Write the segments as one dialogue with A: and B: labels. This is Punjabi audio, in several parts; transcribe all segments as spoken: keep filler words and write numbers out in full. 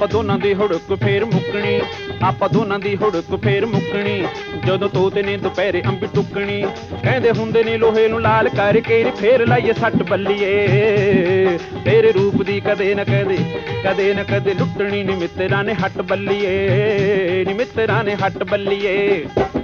A: ਦੋਨਾਂ ਦੀ ਹੁੜਕ ਫੇਰ ਮੁੱਕਣੀ, ਆਪਾਂ ਦੋਨਾਂ ਦੀ ਹੁੜਕ ਫੇਰ ਮੁੱਕਣੀ। ਜਦੋਂ ਤੋਤੇ ਨੇ ਦੁਪਹਿਰੇ ਅੰਬੀ ਟੁੱਕਣੀ, ਕਹਿੰਦੇ ਹੁੰਦੇ ਨੇ ਲੋਹੇ ਨੂੰ ਲਾਲ ਕਰਕੇ ਫੇਰ ਲਾਈਏ ਸੱਟ ਬੱਲੀਏ। ਤੇਰੇ ਰੂਪ ਦੀ ਕਦੇ ਨਾ ਕਦੇ ਕਦੇ ਨਾ ਕਦੇ ਲੁੱਟਣੀ ਨੀ ਮਿੱਤਰਾਂ ਨੇ ਹੱਟ ਬੱਲੀਏ, ਨੀ ਮਿੱਤਰਾਂ ਨੇ ਹੱਟ ਬੱਲੀਏ।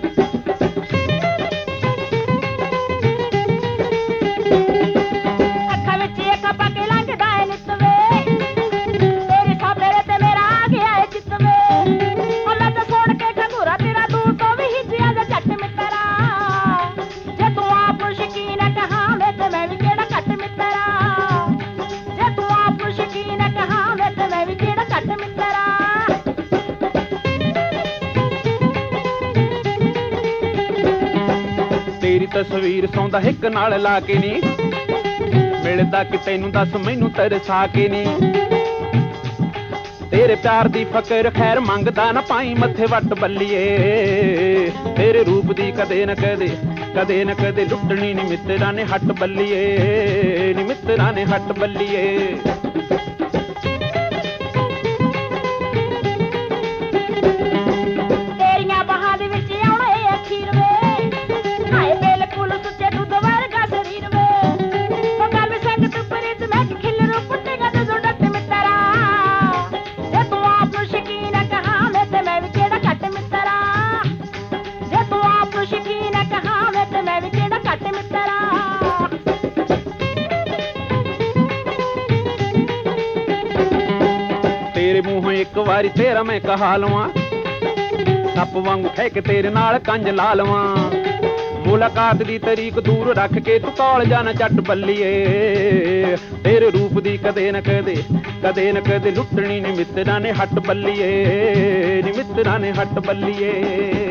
A: ਤੇਰੀ ਤਸਵੀਰ ਸੌਂਦਾ ਹਿੱਕ ਨਾਲ ਲਾ ਕੇ ਨੀ, ਮਿਲਦਾ ਕਿ ਤੈਨੂੰ ਦੱਸ ਮੈਨੂੰ ਤਰਸਾ ਕੇ ਨੀ। ਤੇਰੇ ਪਿਆਰ ਦੀ ਫਕਰ ਖੈਰ ਮੰਗਦਾ ਨਾ ਪਾਈ ਮੱਥੇ ਵੱਟ ਬੱਲੀਏ। ਤੇਰੇ ਰੂਪ ਦੀ ਕਦੇ ਨਾ ਕਦੇ ਕਦੇ ਨਾ ਕਦੇ ਲੁੱਟਣੀ ਨੀ ਮਿੱਤਰਾਂ ਨੇ ਹੱਟ ਬੱਲੀਏ, ਨੀ ਮਿੱਤਰਾਂ ਨੇ ਹੱਟ ਬੱਲੀਏ। ਤੇਰੇ ਮੂੰਹੋਂ ਇੱਕ ਵਾਰੀ ਤੇਰਾ ਮੈਂ ਕਹਾ ਲਵਾਂ, ਸੱਪ ਵਾਂਗੂ ਖਹਿ ਕੇ ਤੇਰੇ ਨਾਲ ਕੰਜ ਲਾ ਲਵਾਂ। ਮੁਲਾਕਾਤ ਦੀ ਤਰੀਕ ਦੂਰ ਰੱਖ ਕੇ ਤੂੰ ਕਾਲ ਜਾਣਾ ਜੱਟ ਬੱਲੀਏ। ਤੇਰੇ ਰੂਪ ਦੀ ਕਦੇ ਨਾ ਕਦੇ ਕਦੇ ਨਾ ਕਦੇ ਲੁੱਟਣੀ ਨੀ ਮਿੱਤਰਾਂ ਨੇ ਹੱਟ ਬੱਲੀਏ, ਨੀ ਮਿੱਤਰਾਂ ਨੇ ਹੱਟ ਬੱਲੀਏ।